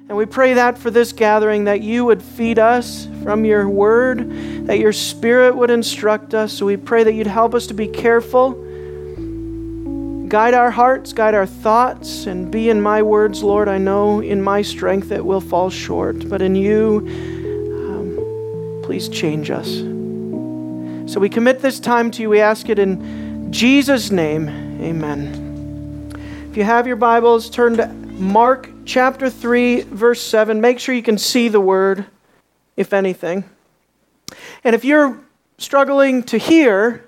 And we pray that for this gathering, that you would feed us from your word, that your Spirit would instruct us. So we pray that you'd help us to be careful, guide our hearts, guide our thoughts, and be in my words, Lord. I know in my strength it will fall short, but in you, please change us. So we commit this time to you. We ask it in Jesus' name. Amen. If you have your Bibles, turn to Mark chapter 3, verse 7. Make sure you can see the word, if anything. And if you're struggling to hear,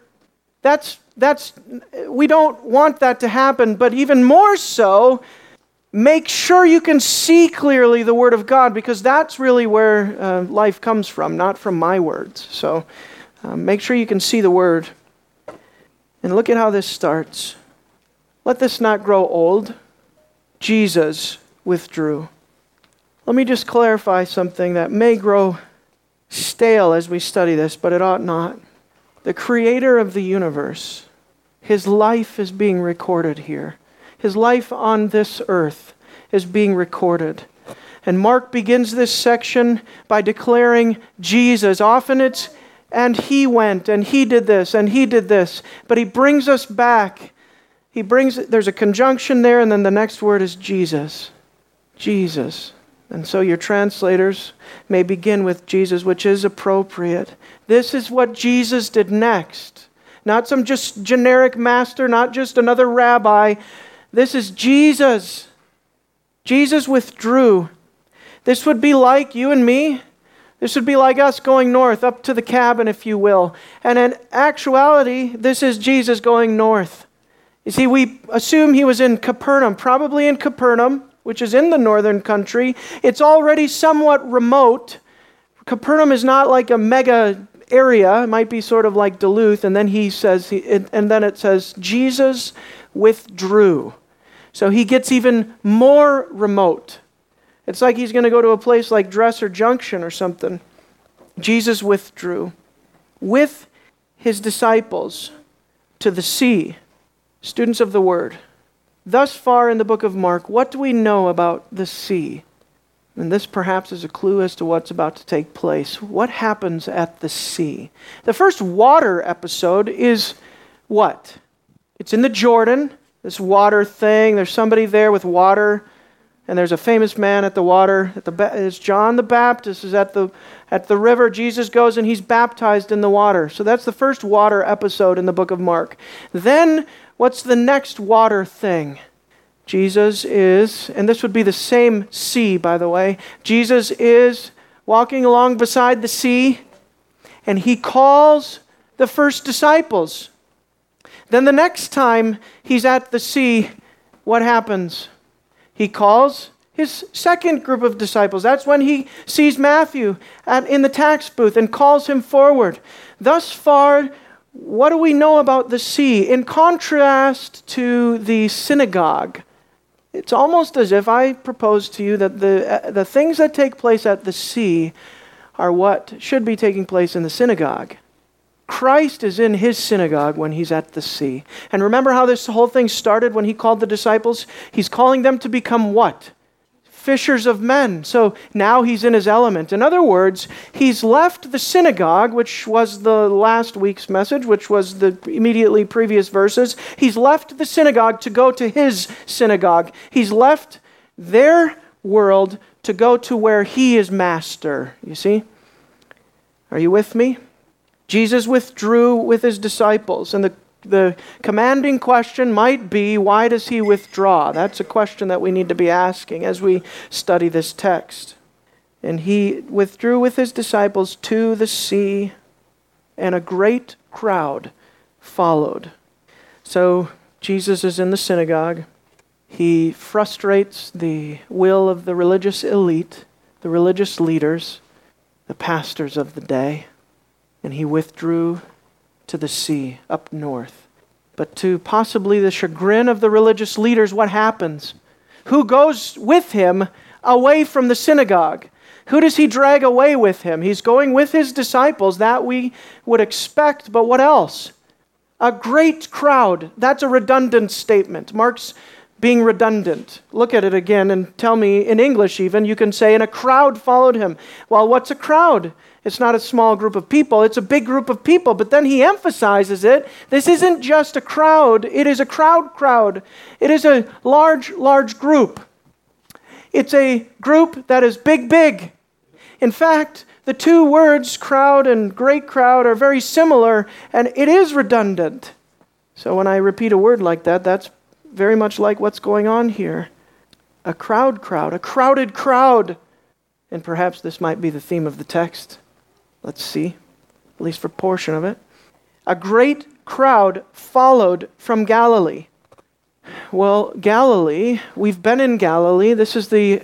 we don't want that to happen, but even more so, make sure you can see clearly the Word of God, because that's really where life comes from, not from my words. So make sure you can see the Word. And look at how this starts. Let this not grow old. Jesus withdrew. Let me just clarify something that may grow stale as we study this, but it ought not. The Creator of the universe, His life is being recorded here. His life on this earth is being recorded. And Mark begins this section by declaring Jesus. Often it's, and He went, and He did this, and He did this. But He brings us back. There's a conjunction there, and then the next word is Jesus. Jesus. And so your translators may begin with Jesus, which is appropriate. This is what Jesus did next. Not some just generic master, not just another rabbi. This is Jesus. Jesus withdrew. This would be like you and me. This would be like us going north, up to the cabin, if you will. And in actuality, this is Jesus going north. You see, we assume He was in Capernaum, probably in Capernaum, which is in the northern country. It's already somewhat remote. Capernaum is not like a mega area. It might be sort of like Duluth. And then it says, Jesus withdrew. So He gets even more remote. It's like He's going to go to a place like Dresser Junction or something. Jesus withdrew with His disciples to the sea. Students of the Word, thus far in the book of Mark, what do we know about the sea? And this perhaps is a clue as to what's about to take place. What happens at the sea? The first water episode is what? It's in the Jordan, this water thing. There's somebody there with water, and there's a famous man at the water. It's John the Baptist is at the river. Jesus goes and he's baptized in the water. So that's the first water episode in the book of Mark. Then what's the next water thing? Jesus is, and this would be the same sea, by the way. Jesus is walking along beside the sea, and He calls the first disciples. Then the next time He's at the sea, what happens? He calls His second group of disciples. That's when He sees Matthew in the tax booth and calls him forward. Thus far, what do we know about the sea? In contrast to the synagogue, it's almost as if I propose to you that the things that take place at the sea are what should be taking place in the synagogue. Christ is in His synagogue when He's at the sea. And remember how this whole thing started when He called the disciples? He's calling them to become what? Fishers of men. So now He's in His element. In other words, He's left the synagogue, which was the last week's message, which was the immediately previous verses. He's left the synagogue to go to His synagogue. He's left their world to go to where He is master. You see? Are you with me? Jesus withdrew with His disciples, and the commanding question might be, why does He withdraw? That's a question that we need to be asking as we study this text. And He withdrew with His disciples to the sea, and a great crowd followed. So Jesus is in the synagogue. He frustrates the will of the religious elite, the religious leaders, the pastors of the day. And He withdrew to the sea up north. But to possibly the chagrin of the religious leaders, what happens? Who goes with Him away from the synagogue? Who does He drag away with Him? He's going with His disciples. That we would expect, but what else? A great crowd. That's a redundant statement. Mark's being redundant. Look at it again and tell me, in English even, you can say, and a crowd followed him. Well, what's a crowd? It's not a small group of people, it's a big group of people. But then he emphasizes it. This isn't just a crowd, it is a crowd. It is a large group. It's a group that is big. In fact, the two words, crowd and great crowd, are very similar, and it is redundant. So when I repeat a word like that, that's very much like what's going on here. A crowd, a crowded crowd. And perhaps this might be the theme of the text. Let's see, at least for a portion of it. A great crowd followed from Galilee. Well, Galilee, we've been in Galilee. This is the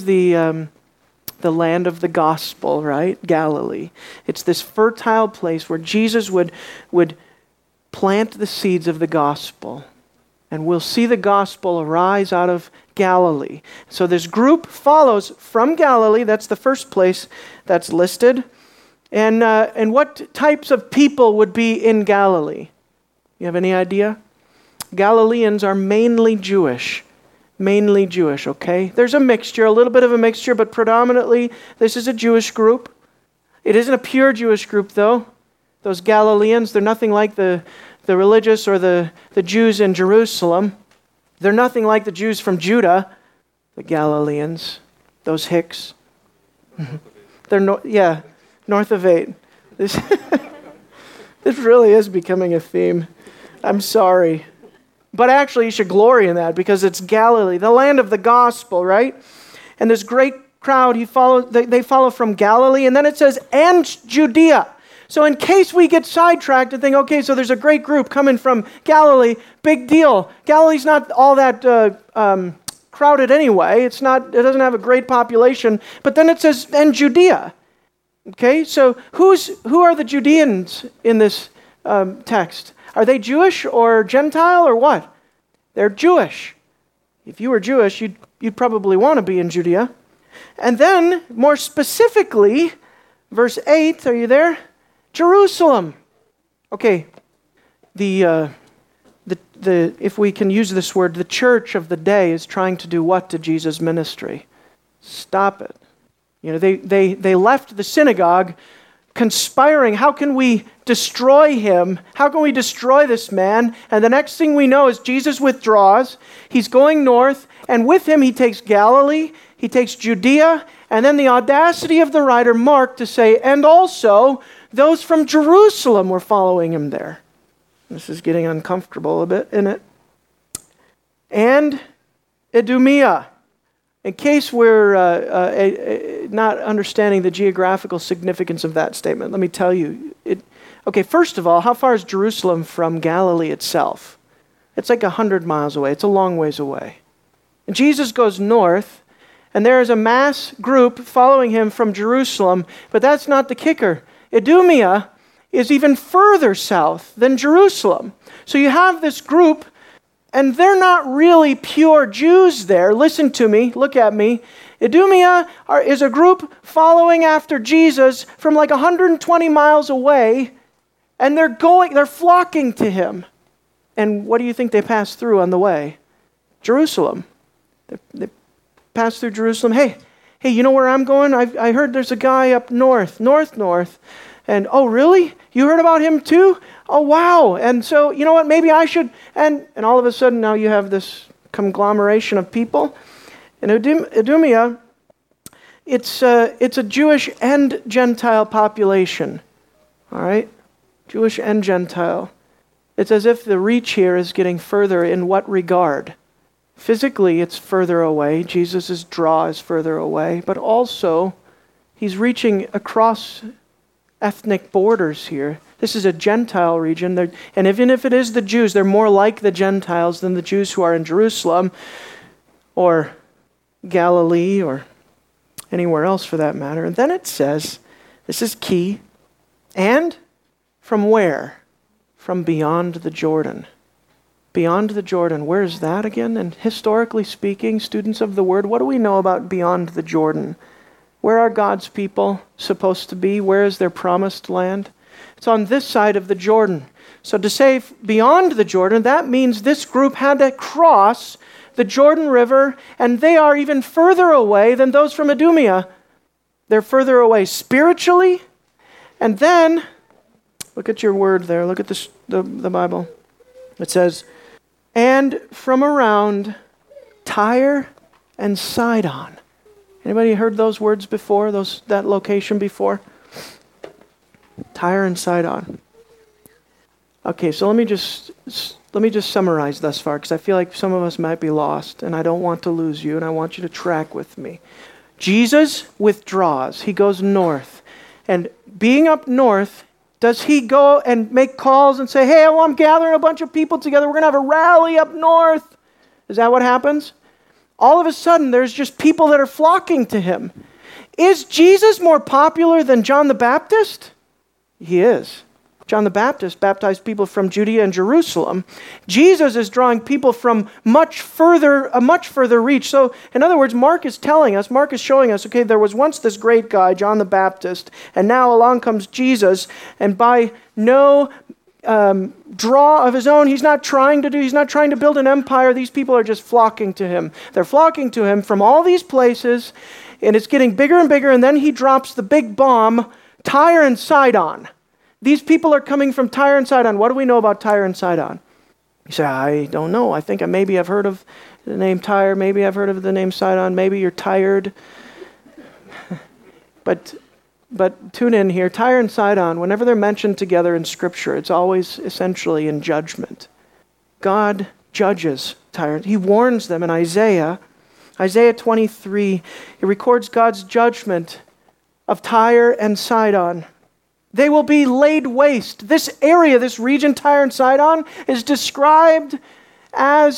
land of the gospel, right? Galilee. It's this fertile place where Jesus would plant the seeds of the gospel. And we'll see the gospel arise out of Galilee. So this group follows from Galilee. That's the first place that's listed. And what types of people would be in Galilee? You have any idea? Galileans are mainly Jewish. Okay? There's a little bit of a mixture, but predominantly this is a Jewish group. It isn't a pure Jewish group, though. Those Galileans, they're nothing like the religious or the Jews in Jerusalem. They're nothing like the Jews from Judah, the Galileans, those Hicks. They're north of 8. This really is becoming a theme. I'm sorry. But actually, you should glory in that because it's Galilee, the land of the gospel, right? And this great crowd, they follow from Galilee, and then it says, and Judea. So in case we get sidetracked and think, okay, so there's a great group coming from Galilee, big deal. Galilee's not all that crowded anyway. It doesn't have a great population. But then it says, and Judea. Okay, so who are the Judeans in this text? Are they Jewish or Gentile or what? They're Jewish. If you were Jewish, you'd probably want to be in Judea. And then, more specifically, verse 8, are you there? Jerusalem. Okay, if we can use this word, the church of the day is trying to do what to Jesus' ministry? Stop it. You know, they left the synagogue conspiring, how can we destroy him? How can we destroy this man? And the next thing we know is Jesus withdraws. He's going north, and with him he takes Galilee, he takes Judea, and then the audacity of the writer Mark to say, and also those from Jerusalem were following him there. This is getting uncomfortable a bit, isn't it? And Idumea. In case we're not understanding the geographical significance of that statement, let me tell you. Okay, first of all, how far is Jerusalem from Galilee itself? It's like 100 miles away. It's a long ways away. And Jesus goes north, and there is a mass group following him from Jerusalem, but that's not the kicker. Idumea is even further south than Jerusalem. So you have this group, and they're not really pure Jews there. Listen to me. Look at me. Idumea is a group following after Jesus from like 120 miles away, and they're flocking to him. And what do you think they pass through on the way? Jerusalem. They pass through Jerusalem. Hey, you know where I'm going? I heard there's a guy up north. And, oh, really? You heard about him too? Oh, wow. And so, you know what? Maybe I should. And all of a sudden now you have this conglomeration of people. And Idumea, it's a Jewish and Gentile population. All right? Jewish and Gentile. It's as if the reach here is getting further in what regard? Physically, it's further away. Jesus' draw is further away. But also, he's reaching across ethnic borders here. This is a Gentile region. And even if it is the Jews, they're more like the Gentiles than the Jews who are in Jerusalem or Galilee or anywhere else for that matter. And then it says, this is key, and from where? From beyond the Jordan. Beyond the Jordan. Where is that again? And historically speaking, students of the Word, what do we know about beyond the Jordan? Where are God's people supposed to be? Where is their promised land? It's on this side of the Jordan. So to say beyond the Jordan, that means this group had to cross the Jordan River, and they are even further away than those from Idumea. They're further away spiritually. And then, look at your word there. Look at the Bible. It says, and from around Tyre and Sidon. Anybody heard those words before, that location before? Tyre and Sidon. Okay, so let me just summarize thus far, because I feel like some of us might be lost, and I don't want to lose you, and I want you to track with me. Jesus withdraws. He goes north. And being up north, does he go and make calls and say, hey, I'm gathering a bunch of people together. We're going to have a rally up north. Is that what happens? All of a sudden, there's just people that are flocking to him. Is Jesus more popular than John the Baptist? He is. John the Baptist baptized people from Judea and Jerusalem. Jesus is drawing people from a much further reach. So, in other words, Mark is showing us, okay, there was once this great guy, John the Baptist, and now along comes Jesus, and by no draw of his own, he's not trying to build an empire. These people are just flocking to him. They're flocking to him from all these places, and it's getting bigger and bigger, and then he drops the big bomb, Tyre and Sidon. These people are coming from Tyre and Sidon. What do we know about Tyre and Sidon? You say, I don't know. I think maybe I've heard of the name Tyre. Maybe I've heard of the name Sidon. Maybe you're tired. But tune in here. Tyre and Sidon, whenever they're mentioned together in Scripture, it's always essentially in judgment. God judges Tyre. He warns them in Isaiah 23. He records God's judgment of Tyre and Sidon. They will be laid waste. This area, this region, Tyre and Sidon, is described as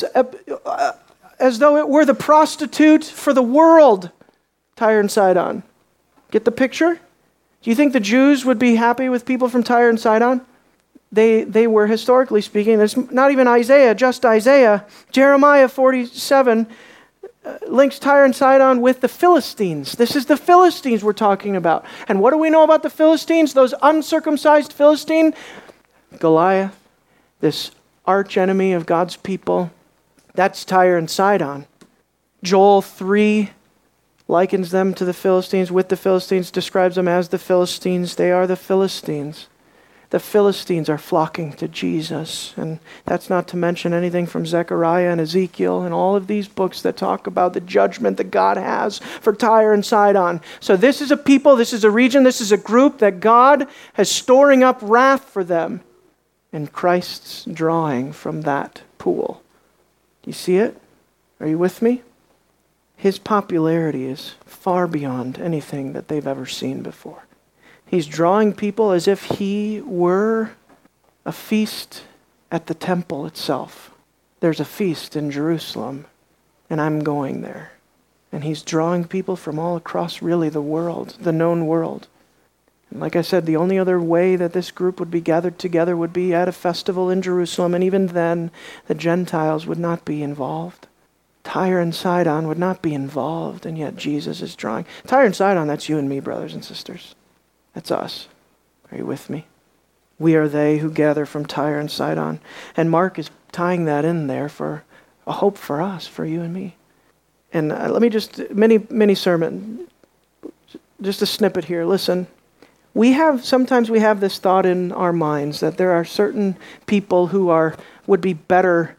though it were the prostitute for the world, Tyre and Sidon. Get the picture? Do you think the Jews would be happy with people from Tyre and Sidon? They were, historically speaking, it's not even Isaiah, just Isaiah. Jeremiah 47 links Tyre and Sidon with the Philistines. This is the Philistines we're talking about. And what do we know about the Philistines? Those uncircumcised Philistine? Goliath, this arch enemy of God's people. That's Tyre and Sidon. Joel 3 likens them to the Philistines, with the Philistines, describes them as the Philistines. They are the Philistines. The Philistines are flocking to Jesus. And that's not to mention anything from Zechariah and Ezekiel and all of these books that talk about the judgment that God has for Tyre and Sidon. So this is a people, this is a region, this is a group that God is storing up wrath for them. And Christ's drawing from that pool. Do you see it? Are you with me? His popularity is far beyond anything that they've ever seen before. He's drawing people as if he were a feast at the temple itself. There's a feast in Jerusalem, and I'm going there. And he's drawing people from all across really the world, the known world. And like I said, the only other way that this group would be gathered together would be at a festival in Jerusalem, and even then, the Gentiles would not be involved. Tyre and Sidon would not be involved, and yet Jesus is drawing. Tyre and Sidon, that's you and me, brothers and sisters. That's us. Are you with me? We are they who gather from Tyre and Sidon. And Mark is tying that in there for a hope for us, for you and me. And let me just, mini sermon, just a snippet here. Listen, sometimes we have this thought in our minds that there are certain people who would be better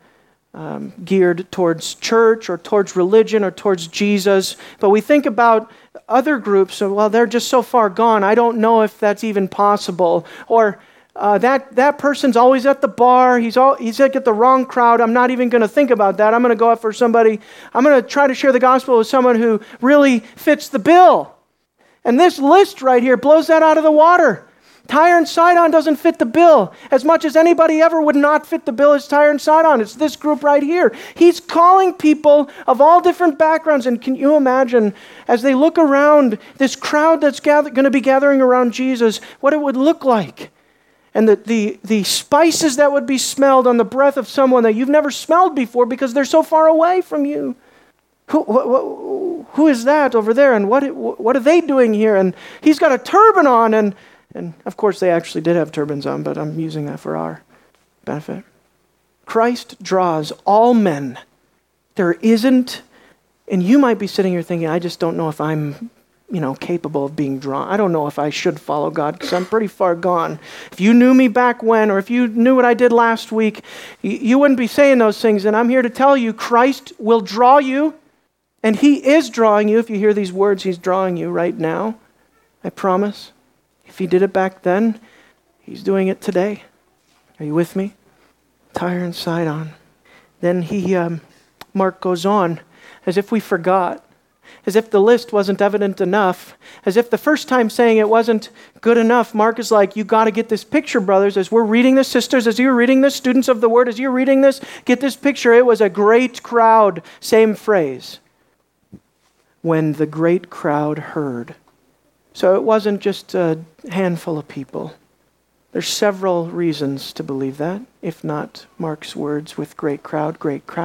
geared towards church or towards religion or towards Jesus. But we think about other groups, well, they're just so far gone, I don't know if that's even possible. Or that person's always at the bar, he's at the wrong crowd, I'm not even going to think about that. I'm going to go out for somebody, I'm going to try to share the gospel with someone who really fits the bill. And this list right here blows that out of the water. Tyre and Sidon doesn't fit the bill. As much as anybody ever would not fit the bill as Tyre and Sidon. It's this group right here. He's calling people of all different backgrounds. And can you imagine, as they look around, this crowd that's going to be gathering around Jesus, what it would look like? And the spices that would be smelled on the breath of someone that you've never smelled before because they're so far away from you. Who is that over there? And what are they doing here? And he's got a turban on, and of course they actually did have turbans on, but I'm using that for our benefit. Christ draws all men There isn't, and you might be sitting here thinking, I just don't know if I'm capable of being drawn. I don't know if I should follow God because I'm pretty far gone. If you knew me back when, or if you knew what I did last week, you wouldn't be saying those things. And I'm here to tell you, Christ will draw you, and He is drawing you. If you hear these words, He's drawing you right now. I promise. If He did it back then, He's doing it today. Are you with me? Tire and side on. Then Mark goes on, as if we forgot. As if the list wasn't evident enough, as if the first time saying it wasn't good enough. Mark is like, you got to get this picture, brothers. As we're reading this, sisters, as you're reading this, students of the Word, as you're reading this, get this picture. It was a great crowd. Same phrase. When the great crowd heard. So it wasn't just a handful of people. There's several reasons to believe that, if not Mark's words with great crowd,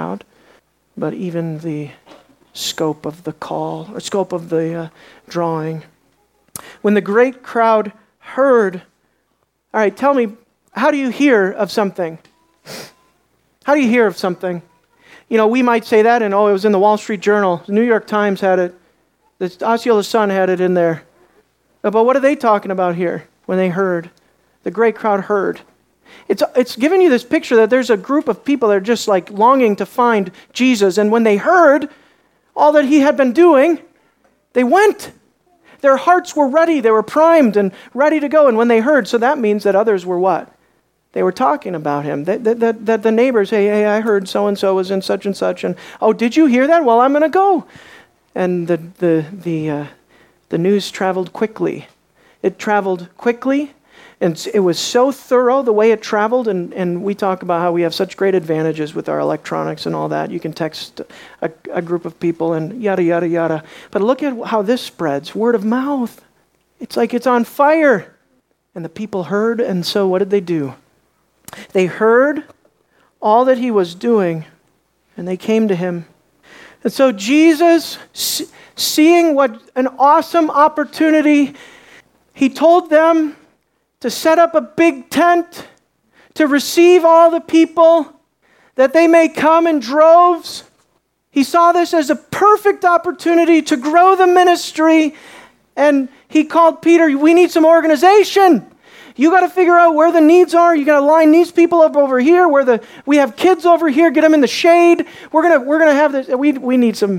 but even the scope of the call, or scope of the drawing. When the great crowd heard, all right, tell me, how do you hear of something? How do you hear of something? We might say that, and it was in the Wall Street Journal. The New York Times had it. The Osceola Sun had it in there. But what are they talking about here when they heard? The great crowd heard. It's giving you this picture that there's a group of people that are just like longing to find Jesus, and when they heard all that He had been doing, they went. Their hearts were ready. They were primed and ready to go. And when they heard, so that means that others were what? They were talking about Him. That the neighbors, hey, I heard so-and-so was in such and such. And, oh, did you hear that? Well, I'm going to go. And the news traveled quickly. It traveled quickly. And it was so thorough the way it traveled, and we talk about how we have such great advantages with our electronics and all that. You can text a group of people and yada, yada, yada. But look at how this spreads. Word of mouth. It's like it's on fire. And the people heard, and so what did they do? They heard all that He was doing, and they came to Him. And so Jesus, seeing what an awesome opportunity, He told them to set up a big tent to receive all the people, that they may come in droves. He saw this as a perfect opportunity to grow the ministry, and He called Peter, we need some organization. You got to figure out where the needs are. You got to line these people up over here, we have kids over here, get them in the shade. We're gonna have this. We need some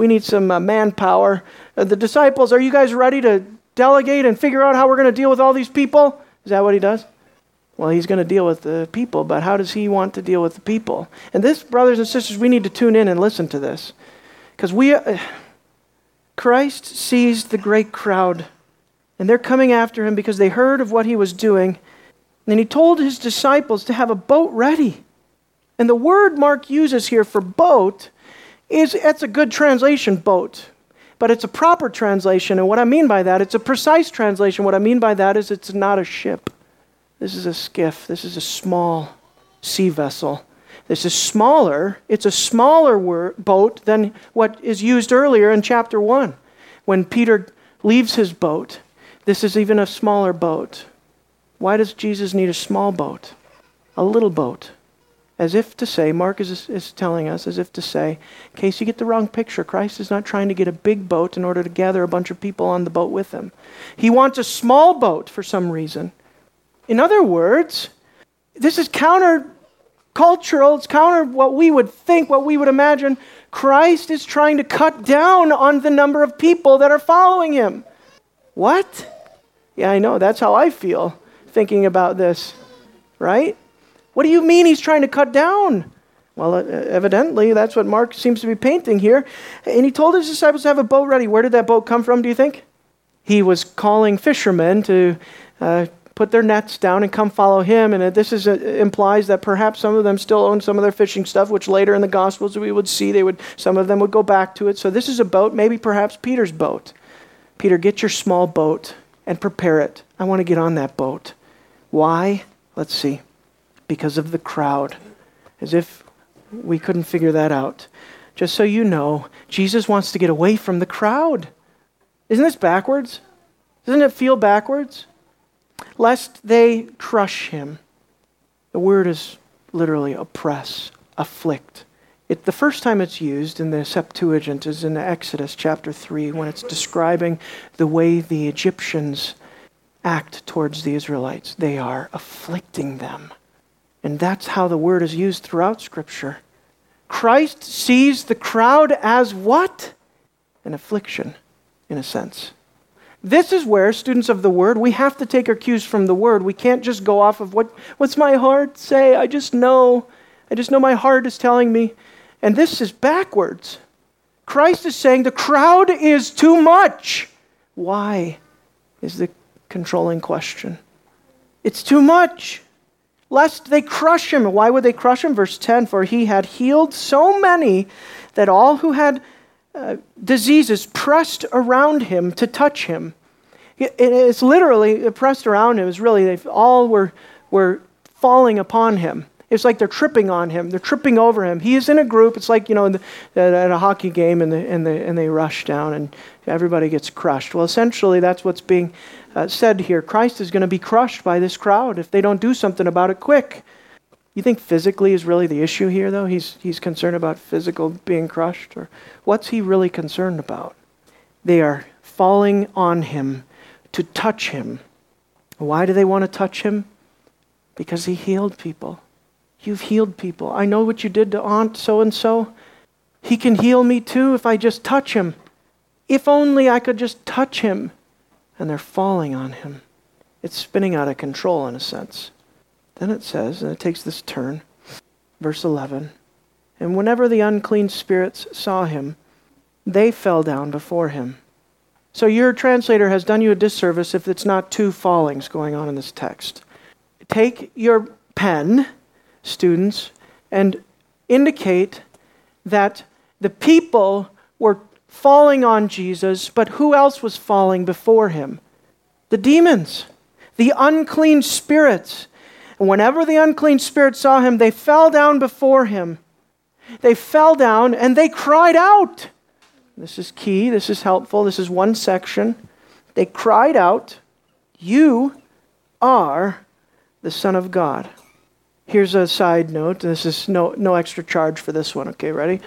manpower. The disciples, are you guys ready to delegate and figure out how we're going to deal with all these people? Is that what He does? Well, He's going to deal with the people, but how does He want to deal with the people? And this, brothers and sisters, we need to tune in and listen to this. Because Christ sees the great crowd, and they're coming after Him because they heard of what He was doing. And He told His disciples to have a boat ready. And the word Mark uses here for boat it's a good translation, boat. But it's a proper translation, and what I mean by that, it's a precise translation. What I mean by that is it's not a ship. This is a skiff. This is a small sea vessel. This is smaller. It's a smaller boat than what is used earlier in chapter 1. When Peter leaves his boat, this is even a smaller boat. Why does Jesus need a small boat? A little boat. As if to say, Mark is telling us, as if to say, in case you get the wrong picture, Christ is not trying to get a big boat in order to gather a bunch of people on the boat with Him. He wants a small boat for some reason. In other words, this is counter-cultural. It's counter what we would think, what we would imagine. Christ is trying to cut down on the number of people that are following Him. What? Yeah, I know. That's how I feel thinking about this, right? What do you mean He's trying to cut down? Well, evidently, that's what Mark seems to be painting here. And He told His disciples to have a boat ready. Where did that boat come from, do you think? He was calling fishermen to put their nets down and come follow Him. And this implies that perhaps some of them still own some of their fishing stuff, which later in the Gospels we would see some of them would go back to it. So this is a boat, maybe perhaps Peter's boat. Peter, get your small boat and prepare it. I want to get on that boat. Why? Let's see. Because of the crowd. As if we couldn't figure that out. Just so you know, Jesus wants to get away from the crowd. Isn't this backwards? Doesn't it feel backwards? Lest they crush Him. The word is literally oppress, afflict, The first time it's used in the Septuagint is in Exodus chapter 3 when it's describing the way the Egyptians act towards the Israelites. They are afflicting them. And that's how the word is used throughout Scripture. Christ sees the crowd as what? An affliction, in a sense. This is where, students of the Word, we have to take our cues from the Word. We can't just go off of what's my heart say? I just know my heart is telling me. And this is backwards. Christ is saying the crowd is too much. Why is the controlling question? It's too much. Lest they crush him. Why would they crush him? Verse 10, for he had healed so many that all who had diseases pressed around him to touch him. It's literally pressed around him. It's really, they all were falling upon him. It's like they're tripping on him. They're tripping over him. He is in a group. It's like, at a hockey game and they rush down and everybody gets crushed. Well, essentially, that's what's being said here. Christ is going to be crushed by this crowd if they don't do something about it quick. You think physically is really the issue here, though? He's concerned about physical being crushed? Or what's he really concerned about? They are falling on him to touch him. Why do they want to touch him? Because he healed people. You've healed people. I know what you did to Aunt so-and-so. He can heal me too if I just touch him. If only I could just touch him. And they're falling on him. It's spinning out of control in a sense. Then it says, and it takes this turn, verse 11, and whenever the unclean spirits saw him, they fell down before him. So your translator has done you a disservice if it's not two fallings going on in this text. Take your pen, students, and indicate that the people were falling on Jesus, but who else was falling before him? The demons, the unclean spirits. And whenever the unclean spirits saw him, they fell down before him. They fell down and they cried out. This is key, this is helpful, this is one section. They cried out, "You are the Son of God." Here's a side note. This is no extra charge for this one. Okay, ready?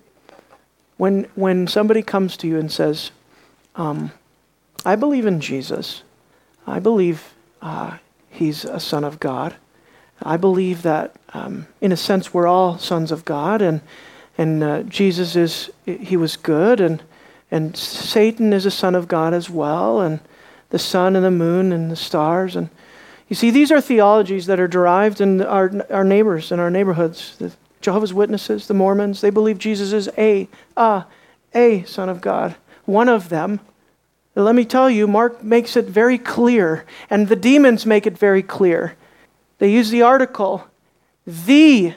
When somebody comes to you and says, I believe in Jesus. I believe he's a son of God. I believe that, in a sense, we're all sons of God, and Jesus he was good, and Satan is a son of God as well, and the sun and the moon and the stars. And you see, these are theologies that are derived in our neighbors, in our neighborhoods. The Jehovah's Witnesses, the Mormons, they believe Jesus is a son of God. One of them. Let me tell you, Mark makes it very clear, and the demons make it very clear. They use the article, the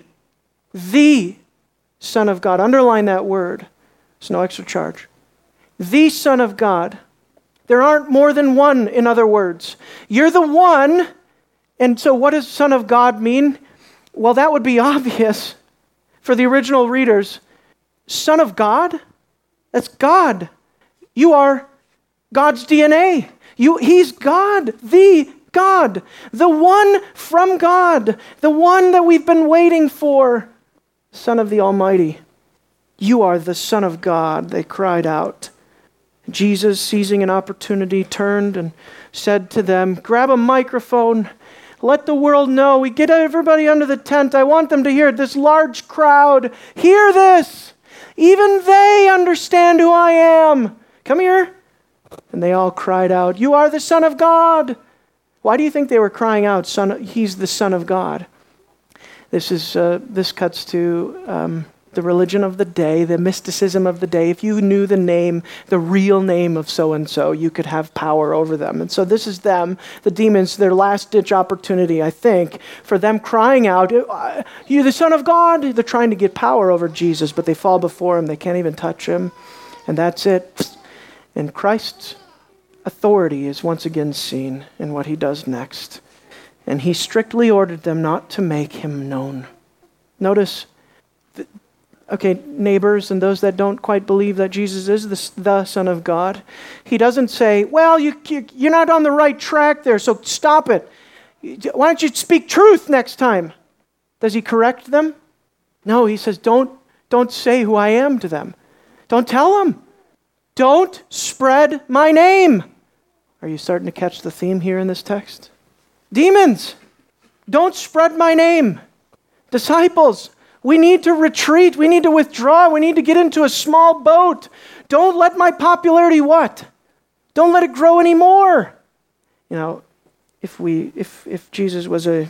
Son of God. Underline that word. It's no extra charge. The Son of God. There aren't more than one, in other words. You're the one, and so what does Son of God mean? Well, that would be obvious for the original readers. Son of God? That's God. You are God's DNA. He's God, the God, the one from God, the one that we've been waiting for, Son of the Almighty. You are the Son of God, they cried out. Jesus, seizing an opportunity, turned and said to them, grab a microphone, let the world know. We get everybody under the tent. I want them to hear it. This large crowd, hear this. Even they understand who I am. Come here. And they all cried out, you are the Son of God. Why do you think they were crying out, he's the Son of God? This cuts to the religion of the day, the mysticism of the day. If you knew the name, the real name of so-and-so, you could have power over them. And so this is them, the demons, their last-ditch opportunity, I think, for them crying out, you're the Son of God. They're trying to get power over Jesus, but they fall before him. They can't even touch him. And that's it. And Christ's authority is once again seen in what he does next. And he strictly ordered them not to make him known. Notice, okay, neighbors and those that don't quite believe that Jesus is the Son of God, he doesn't say, well, you're not on the right track there, so stop it. Why don't you speak truth next time? Does he correct them? No, he says, don't Don't say who I am to them. Don't tell them. Don't spread my name. Are you starting to catch the theme here in this text? Demons, don't spread my name. Disciples, we need to retreat. We need to withdraw. We need to get into a small boat. Don't let my popularity what? Don't let it grow anymore. You know, if Jesus was a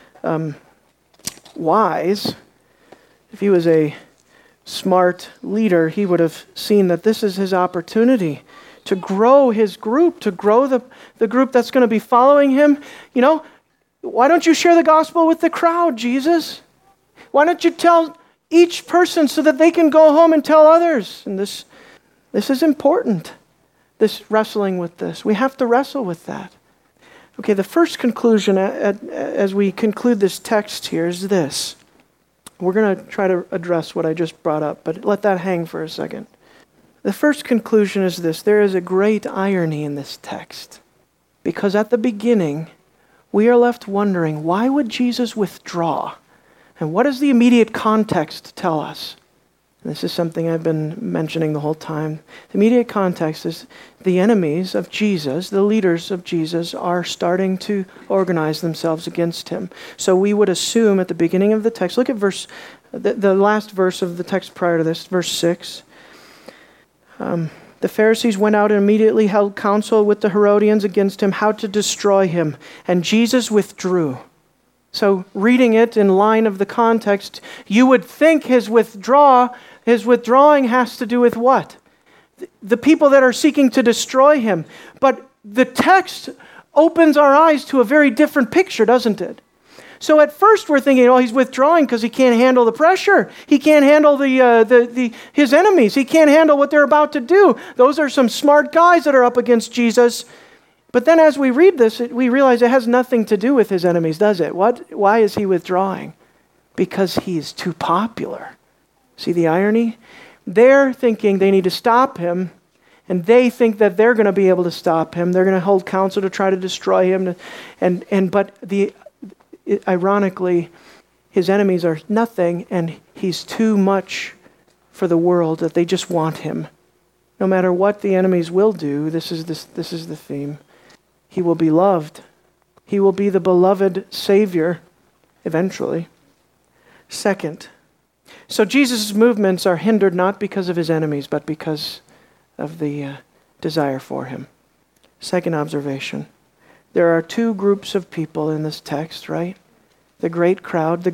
wise, if he was a smart leader, he would have seen that this is his opportunity to grow his group, to grow the group that's going to be following him. You know, why don't you share the gospel with the crowd, Jesus? Why don't you tell each person so that they can go home and tell others? And this is important, this wrestling with this. We have to wrestle with that. Okay, the first conclusion as we conclude this text here is this. We're going to try to address what I just brought up, but let that hang for a second. The first conclusion is this. There is a great irony in this text. Because at the beginning, we are left wondering, why would Jesus withdraw? And what does the immediate context tell us? And this is something I've been mentioning the whole time. The immediate context is the enemies of Jesus, the leaders of Jesus, are starting to organize themselves against him. So we would assume at the beginning of the text, look at the last verse of the text prior to this, verse 6. The Pharisees went out and immediately held counsel with the Herodians against him, how to destroy him. And Jesus withdrew. So reading it in line of the context, you would think his withdrawing has to do with what? The people that are seeking to destroy him. But the text opens our eyes to a very different picture, doesn't it? So at first we're thinking, oh, he's withdrawing because he can't handle the pressure. He can't handle his enemies. He can't handle what they're about to do. Those are some smart guys that are up against Jesus. But then as we read this, we realize it has nothing to do with his enemies, does it? Why is he withdrawing? Because he's too popular. See the irony? They're thinking they need to stop him, and they think that they're going to be able to stop him. They're going to hold counsel to try to destroy him. Ironically, his enemies are nothing, and he's too much for the world that they just want him. No matter what the enemies will do, this is the theme. He will be loved. He will be the beloved Savior eventually. Second, so Jesus' movements are hindered not because of his enemies, but because of the desire for him. Second observation. There are two groups of people in this text, right? The great crowd.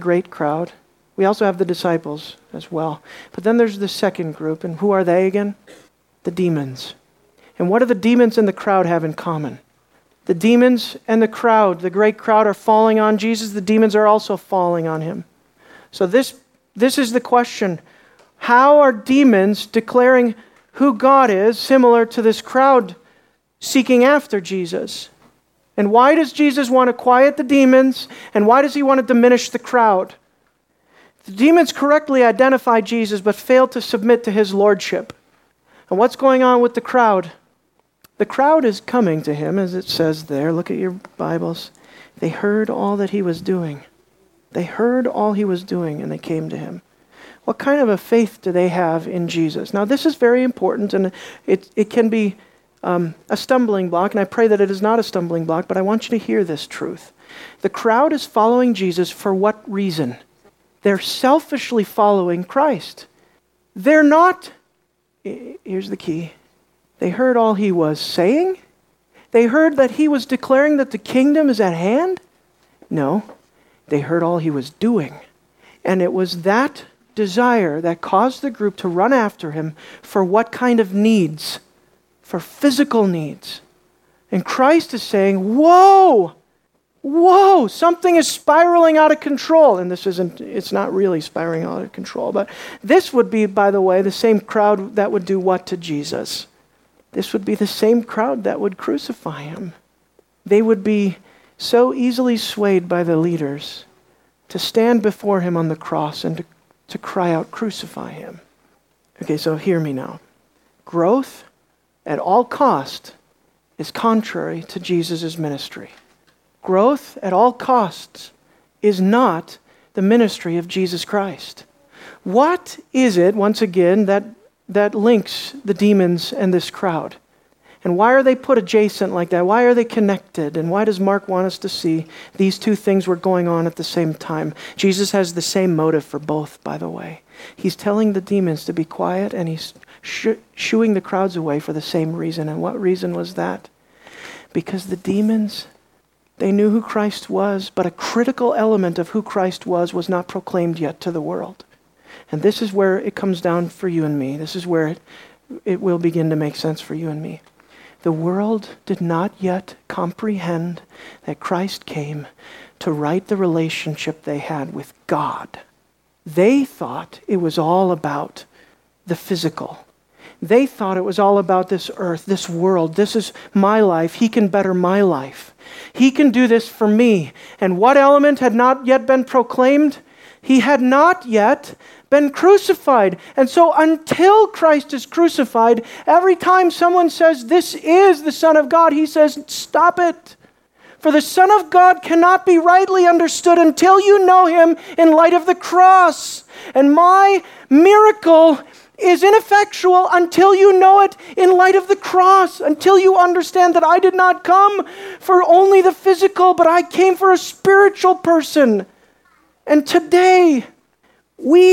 We also have the disciples as well. But then there's the second group, and who are they again? The demons. And what do the demons and the crowd have in common? The demons and the crowd, the great crowd, are falling on Jesus. The demons are also falling on him. So this is the question. How are demons declaring who God is, similar to this crowd seeking after Jesus? And why does Jesus want to quiet the demons? And why does he want to diminish the crowd? The demons correctly identify Jesus, but fail to submit to his lordship. And what's going on with the crowd? The crowd is coming to him, as it says there. Look at your Bibles. They heard all that he was doing. They heard all he was doing, and they came to him. What kind of a faith do they have in Jesus? Now, this is very important, and it can be a stumbling block, and I pray that it is not a stumbling block, but I want you to hear this truth. The crowd is following Jesus for what reason? They're selfishly following Christ. They're not, here's the key, they heard all he was saying? They heard that he was declaring that the kingdom is at hand? No, they heard all he was doing. And it was that desire that caused the group to run after him for what kind of needs? For physical needs. And Christ is saying, whoa, something is spiraling out of control. And it's not really spiraling out of control, but this would be, by the way, the same crowd that would do what to Jesus? This would be the same crowd that would crucify him. They would be so easily swayed by the leaders to stand before him on the cross and to cry out, crucify him. Okay, so hear me now. Growth at all cost is contrary to Jesus' ministry. Growth at all costs is not the ministry of Jesus Christ. What is it, once again, that links the demons and this crowd? And why are they put adjacent like that? Why are they connected? And why does Mark want us to see these two things were going on at the same time? Jesus has the same motive for both, by the way. He's telling the demons to be quiet, and he's shooing the crowds away for the same reason. And what reason was that? Because the demons, they knew who Christ was, but a critical element of who Christ was not proclaimed yet to the world. And this is where it comes down for you and me. This is where it will begin to make sense for you and me. The world did not yet comprehend that Christ came to right the relationship they had with God. They thought it was all about the physical. They thought it was all about this earth, this world. This is my life. He can better my life. He can do this for me. And what element had not yet been proclaimed? He had not yet been crucified. And so until Christ is crucified, every time someone says, this is the Son of God, he says, stop it. For the Son of God cannot be rightly understood until you know him in light of the cross. And my miracle is ineffectual until you know it in light of the cross, until you understand that I did not come for only the physical, but I came for a spiritual person. And today, we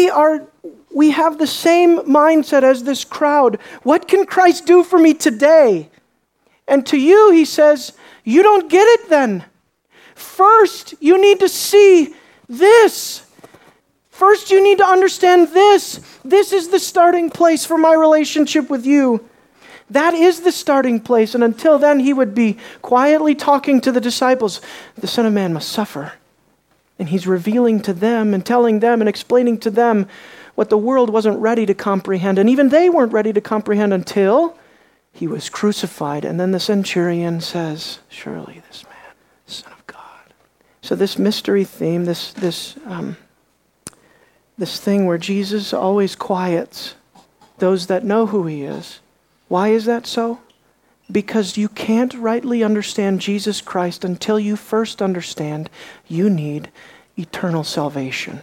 have the same mindset as this crowd. What can Christ do for me today? And to you, he says, you don't get it then. First, you need to see this. First, you need to understand this. This is the starting place for my relationship with you. That is the starting place. And until then, he would be quietly talking to the disciples. The Son of Man must suffer. And he's revealing to them and telling them and explaining to them what the world wasn't ready to comprehend. And even they weren't ready to comprehend until he was crucified. And then the centurion says, surely this man, Son of God. So this mystery theme, this thing where Jesus always quiets those that know who he is. Why is that so? Because you can't rightly understand Jesus Christ until you first understand you need eternal salvation.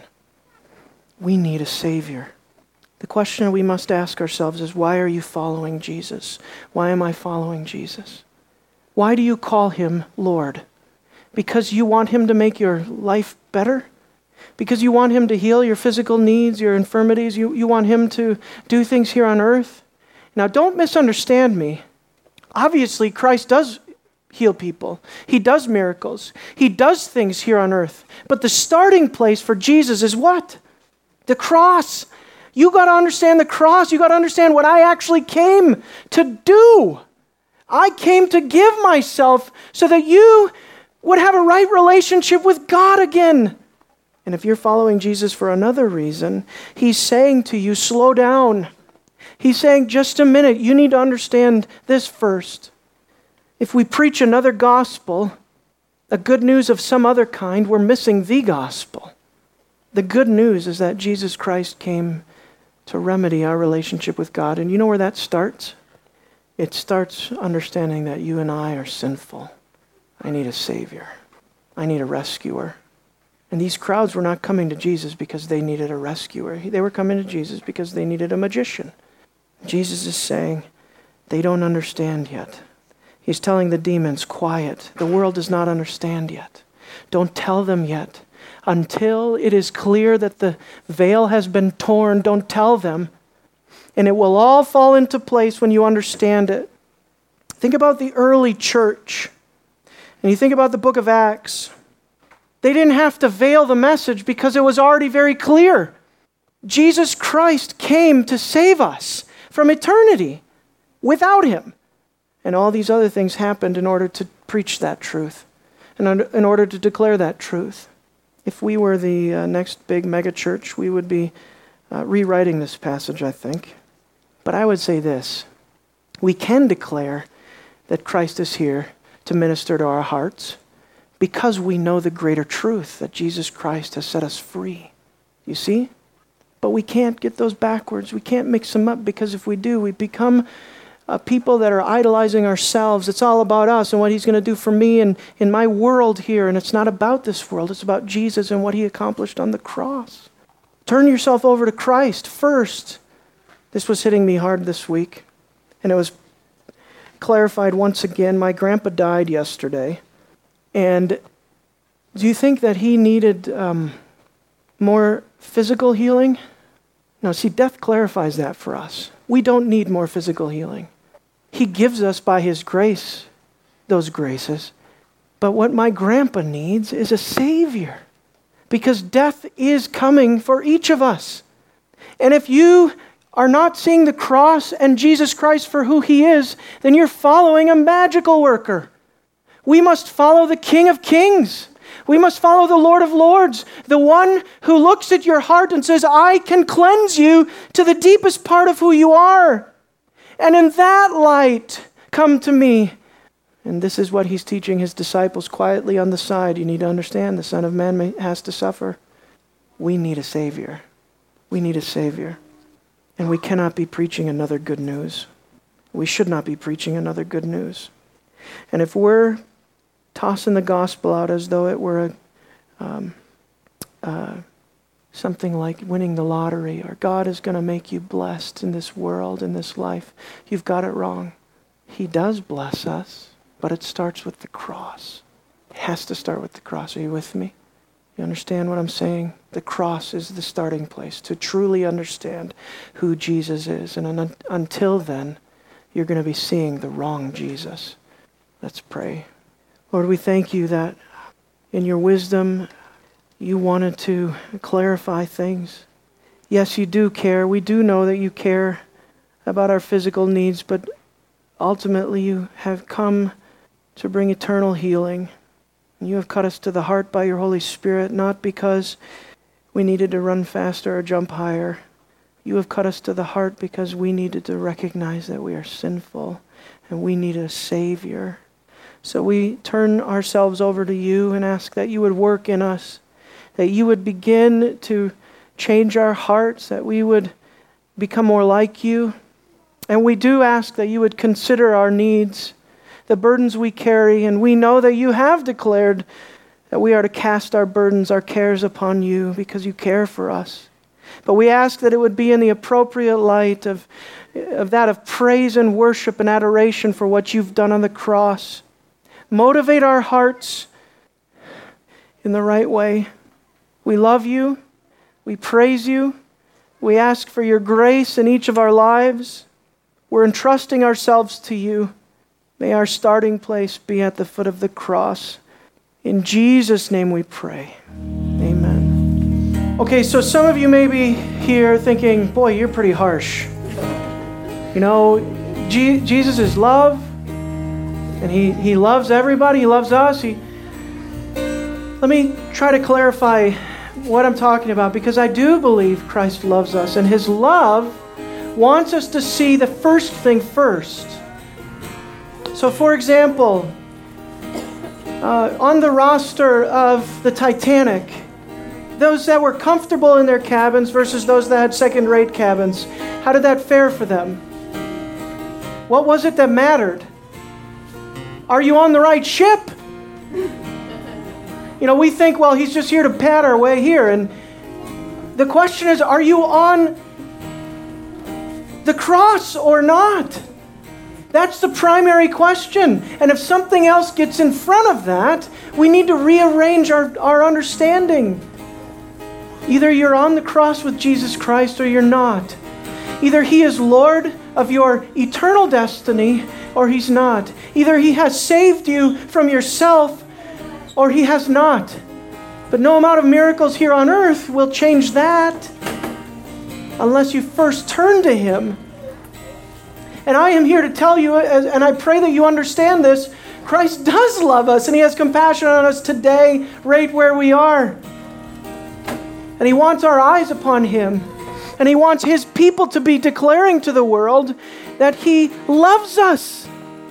We need a Savior. The question we must ask ourselves is, why are you following Jesus? Why am I following Jesus? Why do you call him Lord? Because you want him to make your life better? Because you want him to heal your physical needs, your infirmities? You want him to do things here on earth? Now, don't misunderstand me. Obviously, Christ does heal people. He does miracles. He does things here on earth. But the starting place for Jesus is what? The cross. You got to understand the cross. You got to understand what I actually came to do. I came to give myself so that you would have a right relationship with God again. And if you're following Jesus for another reason, he's saying to you, slow down. He's saying, just a minute, you need to understand this first. If we preach another gospel, a good news of some other kind, we're missing the gospel. The good news is that Jesus Christ came to remedy our relationship with God. And you know where that starts? It starts understanding that you and I are sinful. I need a Savior. I need a rescuer. And these crowds were not coming to Jesus because they needed a rescuer. They were coming to Jesus because they needed a magician. Jesus is saying, they don't understand yet. He's telling the demons, quiet. The world does not understand yet. Don't tell them yet. Until it is clear that the veil has been torn, don't tell them. And it will all fall into place when you understand it. Think about the early church. And you think about the book of Acts. They didn't have to veil the message because it was already very clear. Jesus Christ came to save us from eternity without him. And all these other things happened in order to preach that truth and in order to declare that truth. If we were the next big mega church, we would be rewriting this passage, I think. But I would say this. We can declare that Christ is here to minister to our hearts because we know the greater truth that Jesus Christ has set us free. You see? But we can't get those backwards. We can't mix them up, because if we do, we become people that are idolizing ourselves. It's all about us and what he's going to do for me and in my world here. And it's not about this world. It's about Jesus and what he accomplished on the cross. Turn yourself over to Christ first. This was hitting me hard this week, and it was clarified once again. My grandpa died yesterday, and do you think that he needed more physical healing? No, see, death clarifies that for us. We don't need more physical healing. He gives us by His grace those graces. But what my grandpa needs is a Savior, because death is coming for each of us. And if you are not seeing the cross and Jesus Christ for who He is, then you're following a magical worker. We must follow the King of Kings. We must follow the Lord of Lords, the one who looks at your heart and says, I can cleanse you to the deepest part of who you are. And in that light, come to me. And this is what He's teaching His disciples quietly on the side. You need to understand, the Son of Man has to suffer. We need a Savior. We need a Savior. And we cannot be preaching another good news. We should not be preaching another good news. And if we're tossing the gospel out as though it were something like winning the lottery, or God is going to make you blessed in this world, in this life, you've got it wrong. He does bless us, but it starts with the cross. It has to start with the cross. Are you with me? You understand what I'm saying? The cross is the starting place to truly understand who Jesus is. And until then, you're going to be seeing the wrong Jesus. Let's pray. Lord, we thank You that in Your wisdom, You wanted to clarify things. Yes, You do care. We do know that You care about our physical needs, but ultimately You have come to bring eternal healing. You have cut us to the heart by Your Holy Spirit, not because we needed to run faster or jump higher. You have cut us to the heart because we needed to recognize that we are sinful and we need a Savior. So we turn ourselves over to You and ask that You would work in us, that You would begin to change our hearts, that we would become more like You. And we do ask that You would consider our needs, the burdens we carry, and we know that You have declared that we are to cast our burdens, our cares upon You because You care for us. But we ask that it would be in the appropriate light of that of praise and worship and adoration for what You've done on the cross. Motivate our hearts in the right way. We love You. We praise You. We ask for Your grace in each of our lives. We're entrusting ourselves to You. May our starting place be at the foot of the cross. In Jesus' name we pray. Amen. Okay, so some of you may be here thinking, boy, you're pretty harsh. You know, Jesus is love, and He loves everybody. He loves us. Let me try to clarify what I'm talking about, because I do believe Christ loves us, and His love wants us to see the first thing first. So, for example, on the roster of the Titanic, those that were comfortable in their cabins versus those that had second-rate cabins, how did that fare for them? What was it that mattered? Are you on the right ship? You know, we think, well, He's just here to pad our way here. And the question is, are you on the cross or not? That's the primary question. And if something else gets in front of that, we need to rearrange our understanding. Either you're on the cross with Jesus Christ or you're not. Either He is Lord of your eternal destiny or He's not. Either He has saved you from yourself or He has not. But no amount of miracles here on earth will change that unless you first turn to Him. And I am here to tell you, and I pray that you understand this, Christ does love us, and He has compassion on us today, right where we are. And He wants our eyes upon Him. And He wants His people to be declaring to the world that He loves us.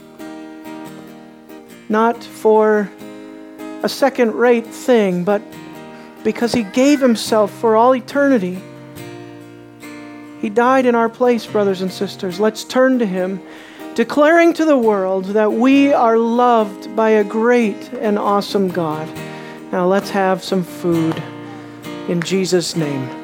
Not for a second-rate thing, but because He gave Himself for all eternity. He died in our place, brothers and sisters. Let's turn to Him, declaring to the world that we are loved by a great and awesome God. Now let's have some food in Jesus' name.